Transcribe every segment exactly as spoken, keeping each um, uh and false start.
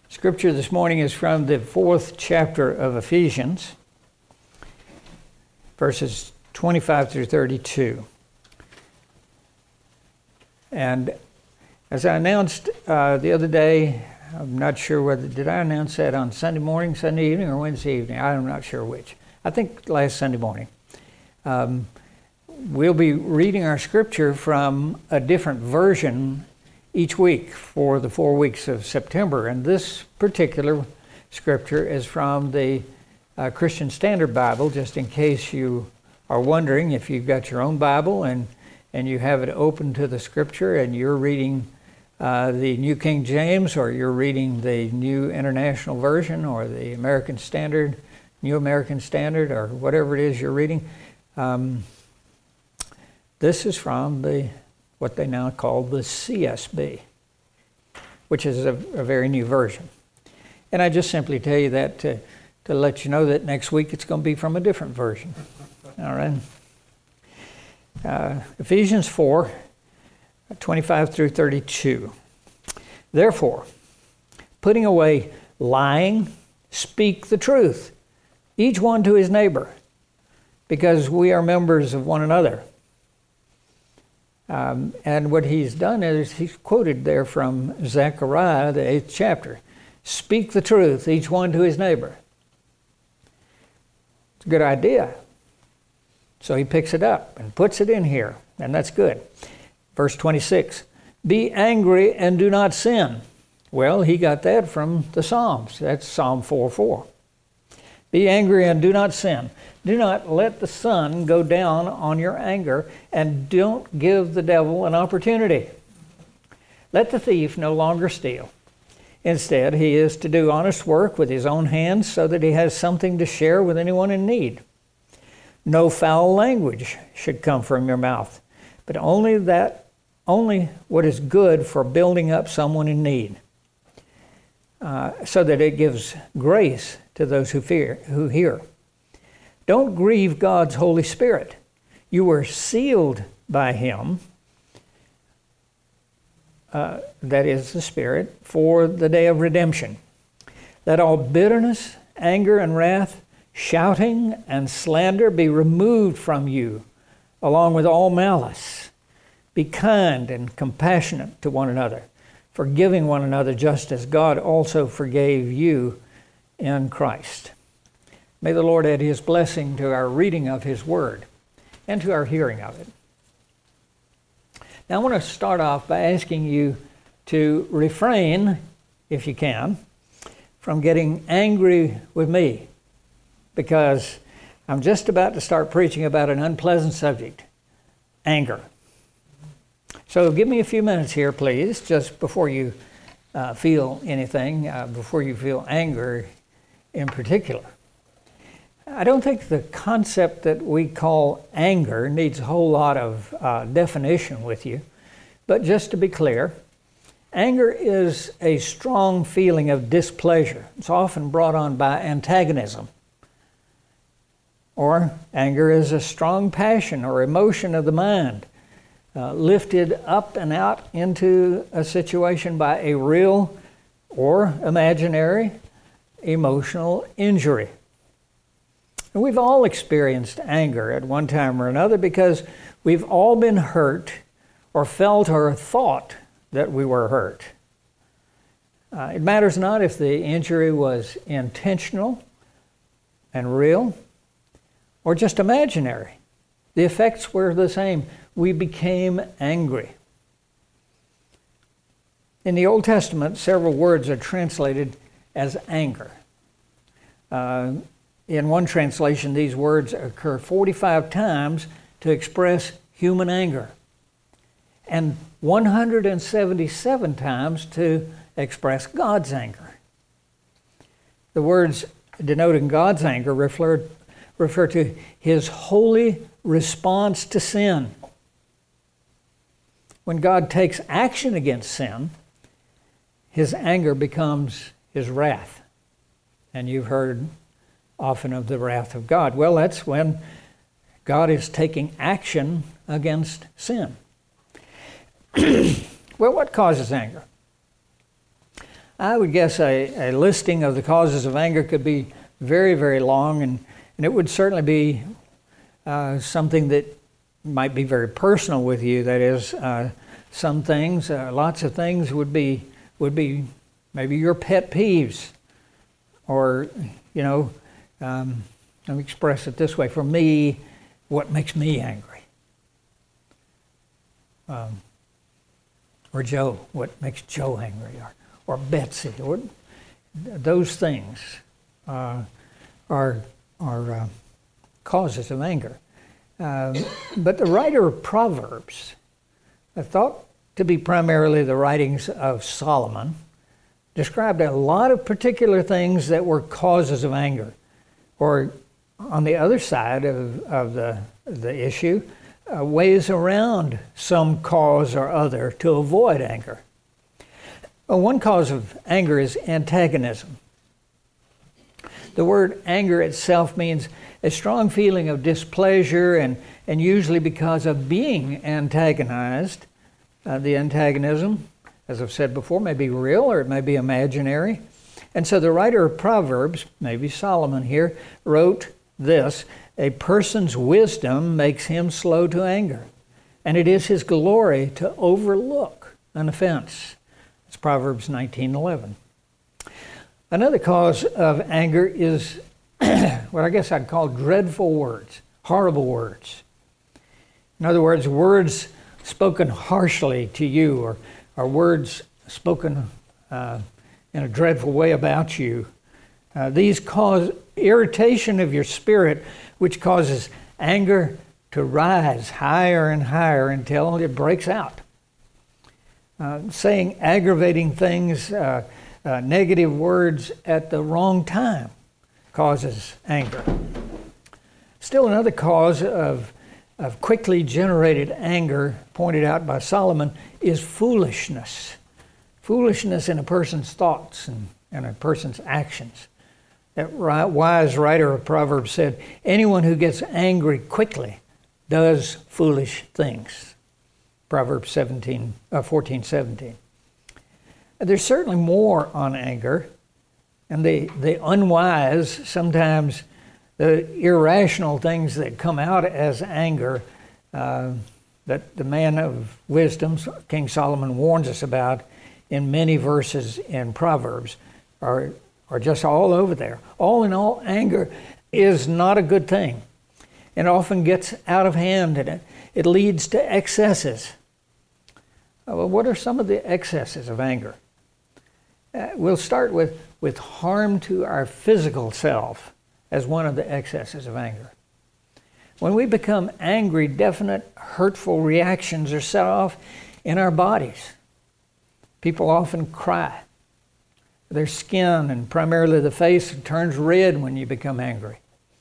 Scripture this morning is from the fourth chapter of Ephesians, verses twenty-five through thirty-two. And as I announced uh, the other day, I'm not sure whether, did I announce that on Sunday morning, Sunday evening, or Wednesday evening? I'm not sure which. I think last Sunday morning. Um, we'll be reading our scripture from a different version each week for the four weeks of September. And this particular scripture is from the uh, Christian Standard Bible, just in case you are wondering if you've got your own Bible and, and you have it open to the scripture and you're reading uh, the New King James, or you're reading the New International Version, or the American Standard, New American Standard, or whatever it is you're reading. Um, this is from the what they now call the C S B, which is a, a very new version. And I just simply tell you that to, to let you know that next week it's going to be from a different version. All right. Uh, Ephesians four, twenty-five through thirty-two. Therefore, putting away lying, speak the truth, each one to his neighbor, because we are members of one another. Um, and what he's done is he's quoted there from Zechariah, the eighth chapter. Speak the truth, each one to his neighbor. It's a good idea. So he picks it up and puts it in here, and that's good. Verse twenty-six, be angry and do not sin. Well, he got that from the Psalms. That's Psalm four four. Be angry and do not sin. Do not let the sun go down on your anger, and don't give the devil an opportunity. Let the thief no longer steal. Instead, he is to do honest work with his own hands so that he has something to share with anyone in need. No foul language should come from your mouth, but only that, only what is good for building up someone in need, uh, so that it gives grace to those who fear, who hear. Don't grieve God's Holy Spirit. You were sealed by Him, uh, that is the Spirit, for the day of redemption. Let all bitterness, anger, and wrath, shouting, and slander be removed from you, along with all malice. Be kind and compassionate to one another, forgiving one another just as God also forgave you in Christ. May the Lord add His blessing to our reading of His Word and to our hearing of it. Now I want to start off by asking you to refrain, if you can, from getting angry with me, because I'm just about to start preaching about an unpleasant subject, anger. So give me a few minutes here, please, just before you uh, feel anything, uh, before you feel anger in particular. I don't think the concept that we call anger needs a whole lot of uh, definition with you, but just to be clear, anger is a strong feeling of displeasure. It's often brought on by antagonism. Or anger is a strong passion or emotion of the mind, uh, lifted up and out into a situation by a real or imaginary emotional injury. And we've all experienced anger at one time or another because we've all been hurt or felt or thought that we were hurt. Uh, it matters not if the injury was intentional and real or just imaginary. The effects were the same. We became angry. In the Old Testament, several words are translated as anger. Uh, In one translation, these words occur forty-five times to express human anger, and one hundred seventy-seven times to express God's anger. The words denoting God's anger refer, refer to His holy response to sin. When God takes action against sin, His anger becomes His wrath. And you've heard often of the wrath of God. Well, that's when God is taking action against sin. Well, what causes anger? I would guess a, a listing of the causes of anger could be very, very long, and, and it would certainly be uh, something that might be very personal with you. That is, uh, some things, uh, lots of things would be would be maybe your pet peeves, or you know, um, let me express it this way: for me, what makes me angry, um, or Joe, what makes Joe angry, or or Betsy, or those things uh, are are uh, causes of anger. Uh, but the writer of Proverbs, I thought to be primarily the writings of Solomon, described a lot of particular things that were causes of anger. Or on the other side of, of the, the issue, uh, ways around some cause or other to avoid anger. Well, one cause of anger is antagonism. The word anger itself means a strong feeling of displeasure, and, and usually because of being antagonized. Uh, the antagonism, as I've said before, may be real or it may be imaginary. And so the writer of Proverbs, maybe Solomon here, wrote this: a person's wisdom makes him slow to anger, and it is his glory to overlook an offense. It's Proverbs nineteen eleven. Another cause of anger is what I guess I'd call dreadful words, horrible words. In other words, words spoken harshly to you, or, or words spoken uh, in a dreadful way about you. Uh, these cause irritation of your spirit, which causes anger to rise higher and higher until it breaks out. Uh, saying aggravating things, uh, uh, negative words at the wrong time causes anger. Still another cause of, of quickly generated anger, pointed out by Solomon, is foolishness. Foolishness in a person's thoughts and, and a person's actions. That wise writer of Proverbs said, anyone who gets angry quickly does foolish things. Proverbs seventeen, uh, fourteen seventeen. There's certainly more on anger, and the, the unwise, sometimes the irrational things that come out as anger uh, that the man of wisdom, King Solomon, warns us about in many verses in Proverbs are, are just all over there. All in all, anger is not a good thing. It often gets out of hand, and it, it leads to excesses. Uh, well, what are some of the excesses of anger? Uh, we'll start with, with harm to our physical self as one of the excesses of anger. When we become angry, definite hurtful reactions are set off in our bodies. People often cry. Their skin, and primarily the face, turns red when you become angry.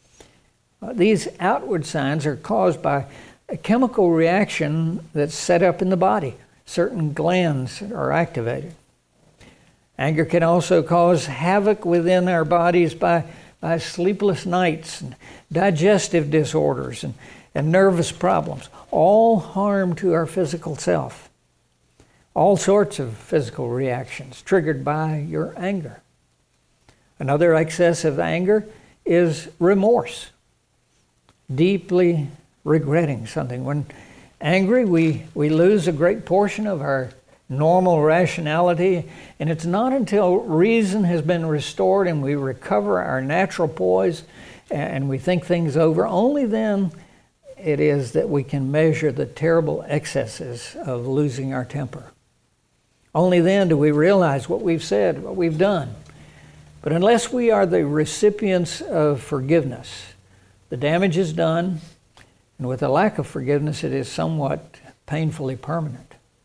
Uh, these outward signs are caused by a chemical reaction that's set up in the body. Certain glands are activated. Anger can also cause havoc within our bodies by, by sleepless nights, and digestive disorders, and, and nervous problems. All harm to our physical self. All sorts of physical reactions triggered by your anger. Another excess of anger is remorse. Deeply regretting something. When angry, we, we lose a great portion of our normal rationality, and it's not until reason has been restored and we recover our natural poise and we think things over, only then it is that we can measure the terrible excesses of losing our temper. Only then do we realize what we've said, what we've done. But unless we are the recipients of forgiveness, the damage is done, and with a lack of forgiveness, it is somewhat painfully permanent.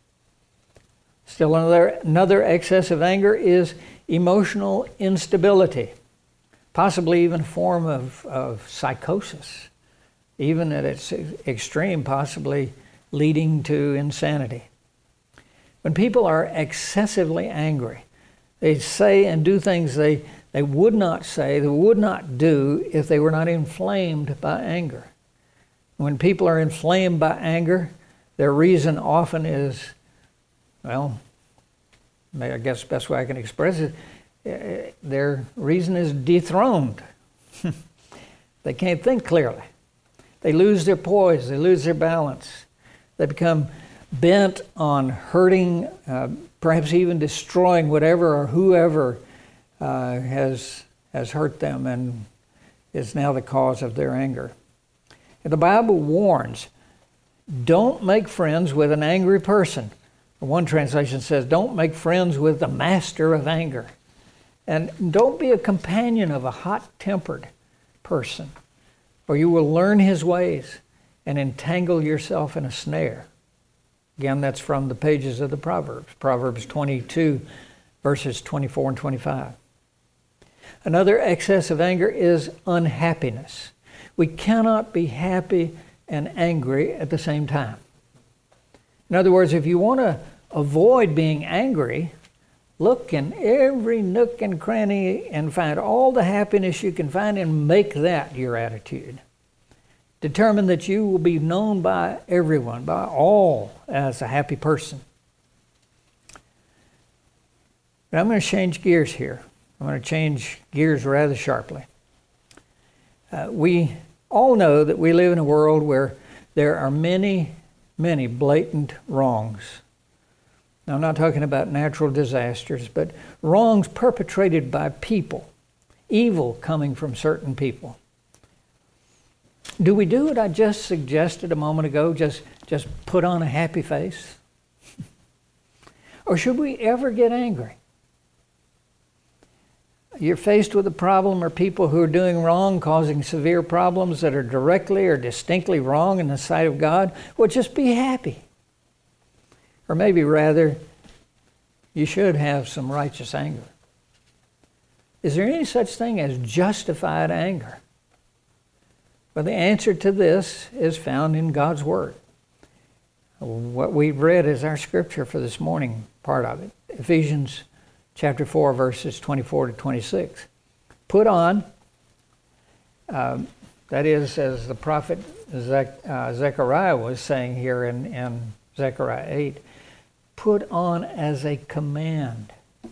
Still another, another excess of anger is emotional instability, possibly even a form of, of psychosis, even at its extreme, possibly leading to insanity. When people are excessively angry, they say and do things they, they would not say, they would not do if they were not inflamed by anger. When people are inflamed by anger, their reason often is, well, I guess the best way I can express it, uh, their reason is dethroned. They can't think clearly. They lose their poise. They lose their balance. They become bent on hurting, uh, perhaps even destroying whatever or whoever uh, has has hurt them and is now the cause of their anger. And the Bible warns, don't make friends with an angry person. One translation says, don't make friends with the master of anger. And don't be a companion of a hot-tempered person, or you will learn his ways and entangle yourself in a snare. Again, that's from the pages of the Proverbs. Proverbs twenty-two, verses twenty-four and twenty-five. Another excess of anger is unhappiness. We cannot be happy and angry at the same time. In other words, if you want to avoid being angry, look in every nook and cranny and find all the happiness you can find and make that your attitude. Determine that you will be known by everyone, by all, as a happy person. But I'm going to change gears here. I'm going to change gears rather sharply. Uh, we all know that we live in a world where there are many, many blatant wrongs. Now, I'm not talking about natural disasters, but wrongs perpetrated by people, evil coming from certain people. Do we do what I just suggested a moment ago, just, just put on a happy face? Or should we ever get angry? You're faced with a problem or people who are doing wrong, causing severe problems that are directly or distinctly wrong in the sight of God. Well, just be happy. Or maybe rather, you should have some righteous anger. Is there any such thing as justified anger? Well, the answer to this is found in God's Word. What we read is our scripture for this morning, part of it. Ephesians chapter four, verses twenty-four to twenty-six. Put on, um, that is, as the prophet Zech, uh, Zechariah was saying here in, in Zechariah eight, put on as a command.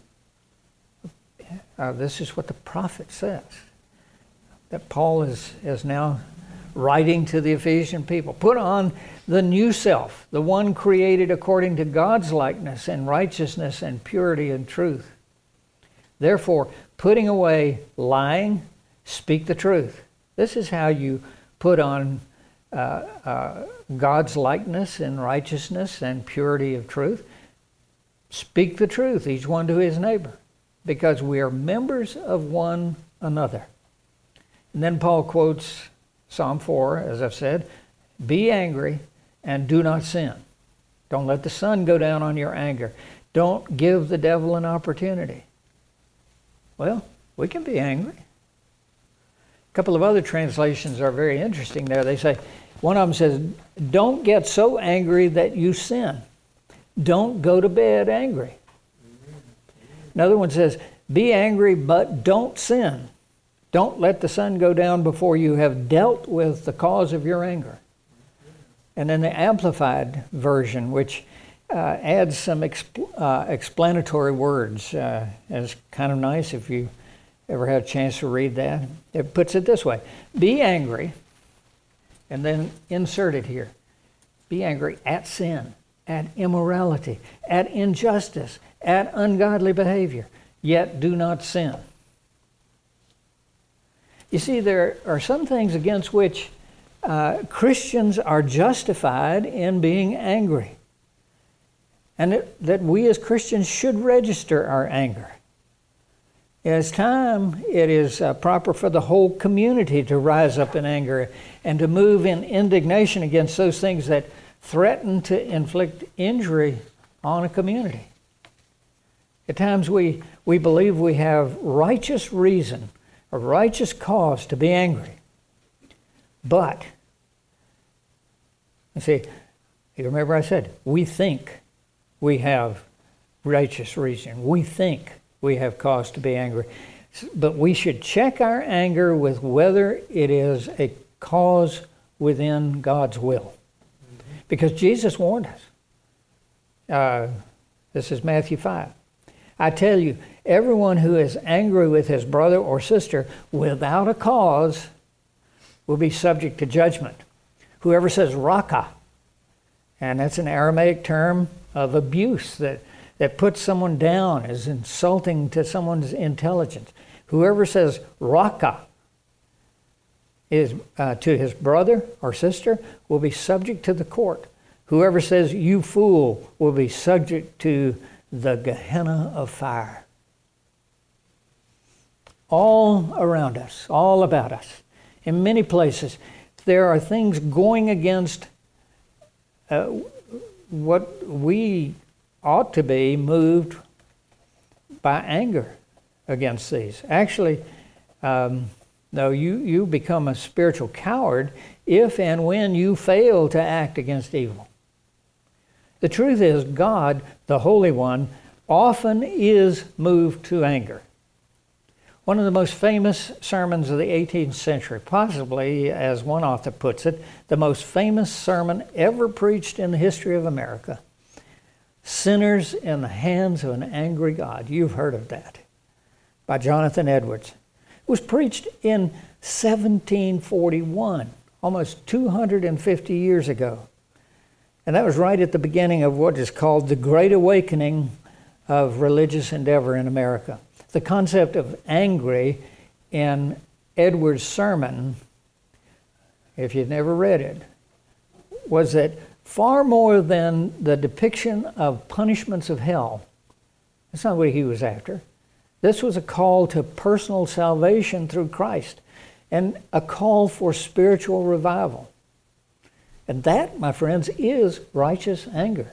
Uh, this is what the prophet says, that Paul is, is now writing to the Ephesian people. Put on the new self, the one created according to God's likeness and righteousness and purity and truth. Therefore, putting away lying, speak the truth. This is how you put on uh, uh, God's likeness and righteousness and purity of truth. Speak the truth, each one to his neighbor, because we are members of one another. And then Paul quotes Psalm four, as I've said, be angry and do not sin. Don't let the sun go down on your anger. Don't give the devil an opportunity. Well, we can be angry. A couple of other translations are very interesting there. They say, one of them says, don't get so angry that you sin. Don't go to bed angry. Another one says, be angry but don't sin. Don't let the sun go down before you have dealt with the cause of your anger. And then the Amplified Version, which uh, adds some expl- uh, explanatory words. Uh, it's kind of nice if you ever had a chance to read that. It puts it this way. Be angry, and then insert it here. Be angry at sin, at immorality, at injustice, at ungodly behavior, yet do not sin. You see, there are some things against which uh, Christians are justified in being angry. And it, that we as Christians should register our anger. It's time, it is uh, proper for the whole community to rise up in anger and to move in indignation against those things that threaten to inflict injury on a community. At times we, we believe we have righteous reason, a righteous cause to be angry. But, you see, you remember I said, we think we have righteous reason. We think we have cause to be angry. But we should check our anger with whether it is a cause within God's will. Because Jesus warned us. Uh, this is Matthew five. I tell you, everyone who is angry with his brother or sister without a cause will be subject to judgment. Whoever says raka, and that's an Aramaic term of abuse that, that puts someone down, is insulting to someone's intelligence. Whoever says raka is uh, to his brother or sister will be subject to the court. Whoever says you fool will be subject to the Gehenna of fire. All around us, all about us. In many places, there are things going against uh, what we ought to be moved by anger against these. Actually, um, no, you, you become a spiritual coward if and when you fail to act against evil. The truth is, God, the Holy One, often is moved to anger. One of the most famous sermons of the eighteenth century, possibly, as one author puts it, the most famous sermon ever preached in the history of America, Sinners in the Hands of an Angry God. You've heard of that, by Jonathan Edwards. It was preached in seventeen forty-one, almost two hundred fifty years ago. And that was right at the beginning of what is called the Great Awakening of religious endeavor in America. The concept of angry in Edwards' sermon, if you've never read it, was that far more than the depiction of punishments of hell, that's not what he was after. This was a call to personal salvation through Christ and a call for spiritual revival. And that, my friends, is righteous anger.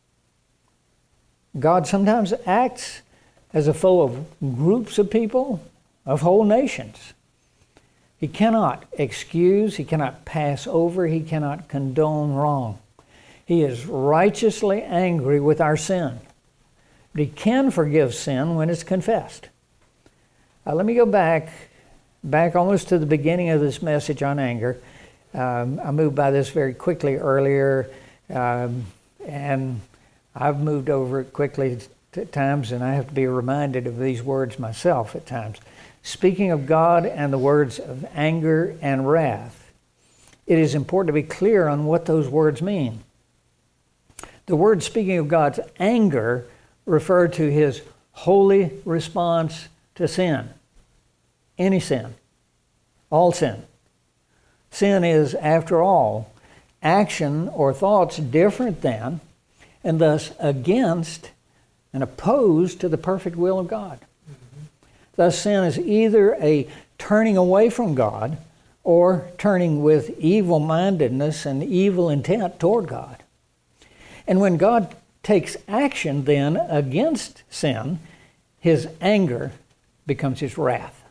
God sometimes acts as a foe of groups of people, of whole nations. He cannot excuse, he cannot pass over, he cannot condone wrong. He is righteously angry with our sin. But he can forgive sin when it's confessed. Uh, let me go back, back almost to the beginning of this message on anger. Um, I moved by this very quickly earlier, um, and I've moved over it quickly at times, and I have to be reminded of these words myself at times. Speaking of God and the words of anger and wrath, it is important to be clear on what those words mean. The word speaking of God's anger referred to his holy response to sin. Any sin. All sin. Sin is, after all, action or thoughts different than, and thus against and opposed to the perfect will of God. Mm-hmm. Thus sin is either a turning away from God or turning with evil-mindedness and evil intent toward God. And when God takes action then against sin, his anger becomes his wrath.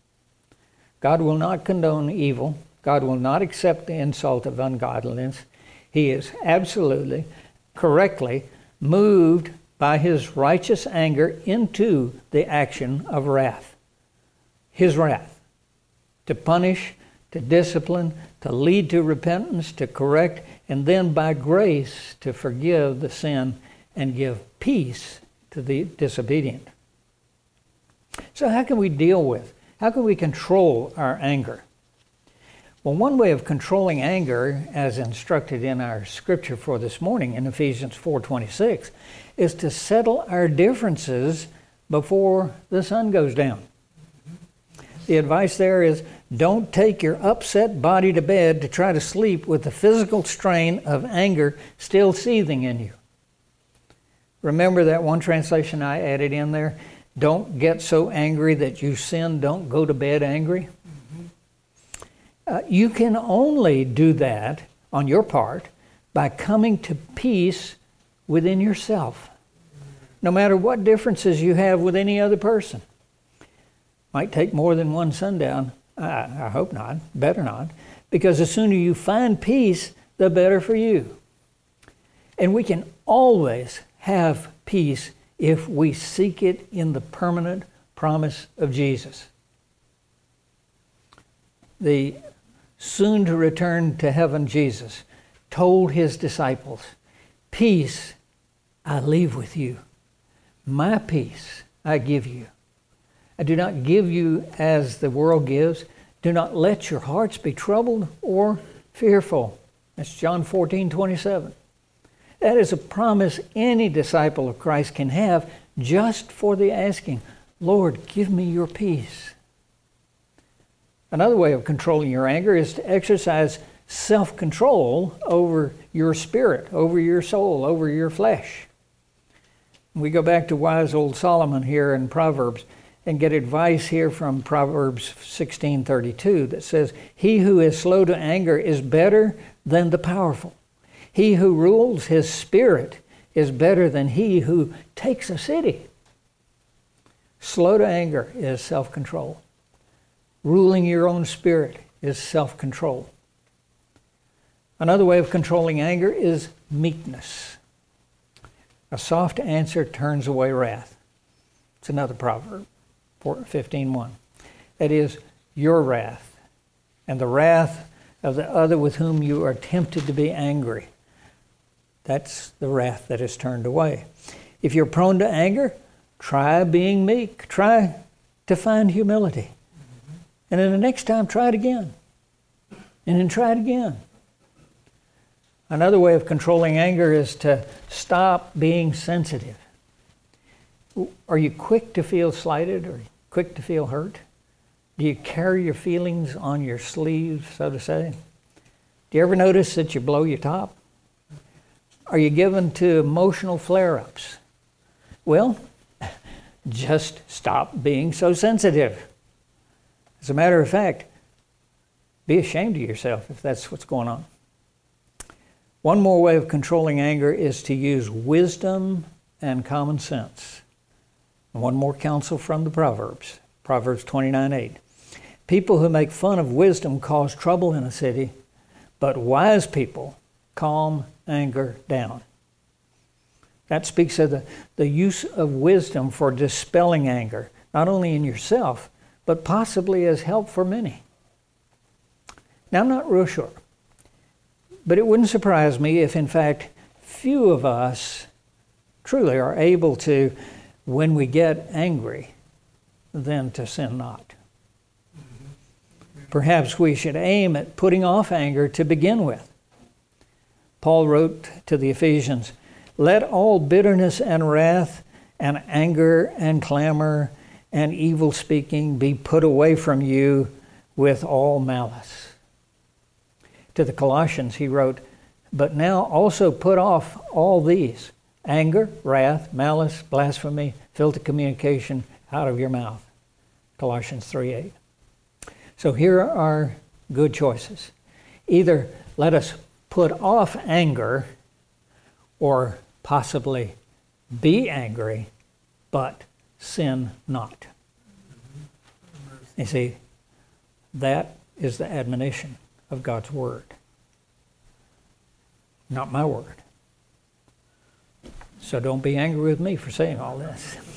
God will not condone evil. God will not accept the insult of ungodliness. He is absolutely, correctly moved by his righteous anger into the action of wrath. His wrath. To punish, to discipline, to lead to repentance, to correct, and then by grace to forgive the sin and give peace to the disobedient. So how can we deal with, how can we control our anger? Well, one way of controlling anger, as instructed in our scripture for this morning in Ephesians four twenty-six, is to settle our differences before the sun goes down. The advice there is, don't take your upset body to bed to try to sleep with the physical strain of anger still seething in you. Remember that one translation I added in there? Don't get so angry that you sin. Don't go to bed angry. Uh, you can only do that on your part by coming to peace within yourself, no matter what differences you have with any other person. Might take more than one sundown. I, I hope not. Better not. Because the sooner you find peace, the better for you. And we can always have peace if we seek it in the permanent promise of Jesus. The soon to return to heaven Jesus told his disciples, peace I leave with you. My peace I give you. I do not give you as the world gives. Do not let your hearts be troubled or fearful. That's John fourteen twenty-seven. That is a promise any disciple of Christ can have just for the asking, Lord, give me your peace. Another way of controlling your anger is to exercise self-control over your spirit, over your soul, over your flesh. We go back to wise old Solomon here in Proverbs and get advice here from Proverbs sixteen thirty-two that says, he who is slow to anger is better than the powerful. He who rules his spirit is better than he who takes a city. Slow to anger is self-control. Ruling your own spirit is self-control. Another way of controlling anger is meekness. A soft answer turns away wrath. It's another proverb, fifteen one. That is, your wrath and the wrath of the other with whom you are tempted to be angry. That's the wrath that is turned away. If you're prone to anger, try being meek. Try to find humility. And then the next time, try it again. And then try it again. Another way of controlling anger is to stop being sensitive. Are you quick to feel slighted or quick to feel hurt? Do you carry your feelings on your sleeve, so to say? Do you ever notice that you blow your top? Are you given to emotional flare-ups? Well, just stop being so sensitive. As a matter of fact, be ashamed of yourself if that's what's going on. One more way of controlling anger is to use wisdom and common sense. One more counsel from the Proverbs, Proverbs twenty-nine eight. People who make fun of wisdom cause trouble in a city, but wise people calm anger down. That speaks of the, the use of wisdom for dispelling anger, not only in yourself, but possibly as help for many. Now, I'm not real sure, but it wouldn't surprise me if, in fact, few of us truly are able to, when we get angry, then to sin not. Perhaps we should aim at putting off anger to begin with. Paul wrote to the Ephesians, let all bitterness and wrath and anger and clamor and evil speaking be put away from you with all malice. To the Colossians he wrote, but now also put off all these, anger, wrath, malice, blasphemy, filthy communication out of your mouth. Colossians three eight. So here are good choices. Either let us put off anger or possibly be angry, but sin not. You see, that is the admonition of God's Word, not my word. So don't be angry with me for saying all this.